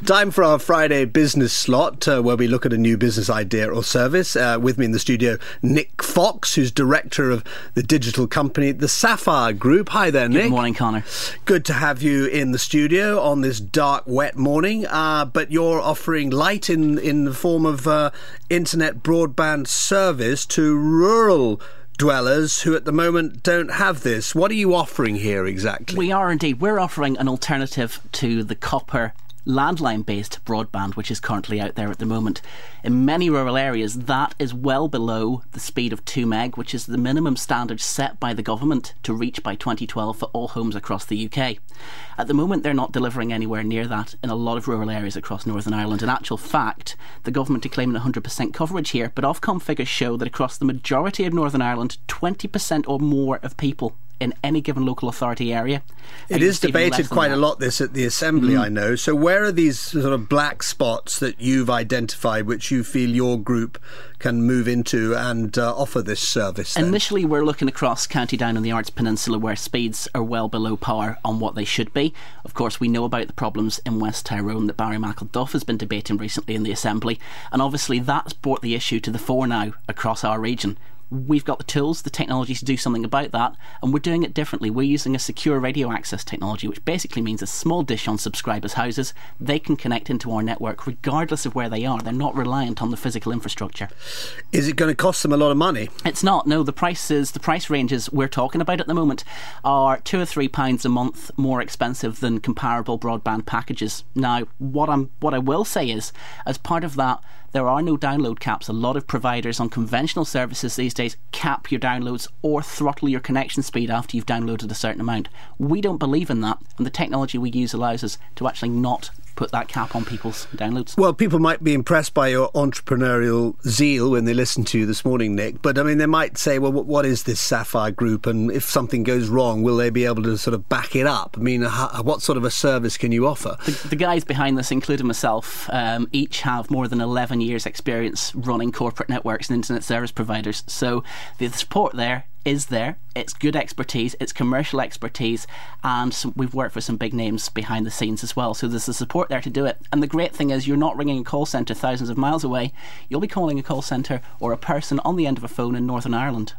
Time for our Friday business slot, where we look at a new business idea or service. With me in the studio, Nick Fox, who's director of the digital company, the Sapphire Group. Hi there, Nick. Good morning, Connor. Good to have you in the studio on this dark, wet morning. But you're offering light in the form of internet broadband service to rural dwellers who at the moment don't have this. What are you offering here exactly? We are indeed. We're offering an alternative to the copper landline-based broadband which is currently out there at the moment. In many rural areas, that is well below the speed of 2 meg, which is the minimum standard set by the government to reach by 2012 for all homes across the UK. At the moment, they're not delivering anywhere near that in a lot of rural areas across Northern Ireland. In actual fact, the government are claiming 100% coverage here, but Ofcom figures show that across the majority of Northern Ireland, 20% or more of people in any given local authority area. It is debated quite a lot, this, at the Assembly, I know. So where are these sort of black spots that you've identified which you feel your group can move into and offer this service then? Initially, we're looking across County Down and the Arts Peninsula where speeds are well below par on what they should be. Of course, we know about the problems in West Tyrone that Barry McElduff has been debating recently in the Assembly, and obviously that's brought the issue to the fore now across our region. We've got the tools, the technology to do something about that, and we're doing it differently. We're using a secure radio access technology, which basically means a small dish on subscribers' houses. They can connect into our network regardless of where they are. They're not reliant on the physical infrastructure. Is it going to cost them a lot of money? It's not. No, the price ranges we're talking about at the moment are £2 or £3 a month more expensive than comparable broadband packages. Now, what I will say is, as part of that, there are no download caps. A lot of providers on conventional services these days cap your downloads or throttle your connection speed after you've downloaded a certain amount. We don't believe in that, and the technology we use allows us to actually not put that cap on people's downloads. Well, people might be impressed by your entrepreneurial zeal when they listen to you this morning, Nick, but I mean, they might say, well, what is this Sapphire Group, and if something goes wrong, will they be able to sort of back it up? I mean, what sort of a service can you offer? The guys behind this, including myself, each have more than 11 years experience running corporate networks and internet service providers, so the support there is there. It's good expertise, it's commercial expertise, and we've worked with some big names behind the scenes as well, so there's the support there to do it. And the great thing is, you're not ringing a call centre thousands of miles away. You'll be calling a call centre or a person on the end of a phone in Northern Ireland.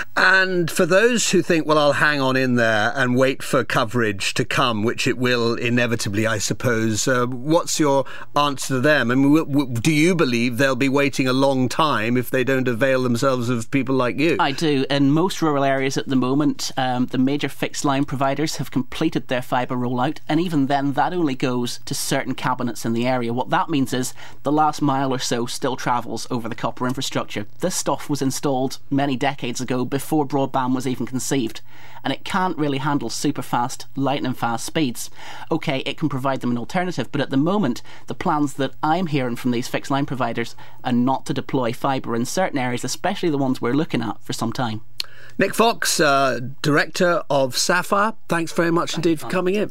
And for those who think, well, I'll hang on in there and wait for coverage to come, which it will inevitably, I suppose, what's your answer to them? I mean, do you believe they'll be waiting a long time if they don't avail themselves of people like you? I do. In most rural areas at the moment, the major fixed line providers have completed their fibre rollout, and even then that only goes to certain cabinets in the area. What that means is the last mile or so still travels over the copper infrastructure. This stuff was installed many decades ago, before broadband was even conceived, and it can't really handle super fast, lightning fast speeds. Okay, it can provide them an alternative, but at the moment the plans that I'm hearing from these fixed line providers are not to deploy fibre in certain areas, especially the ones we're looking at for some time. Nick Fox, Director of Sapphire, thanks very much indeed for coming in.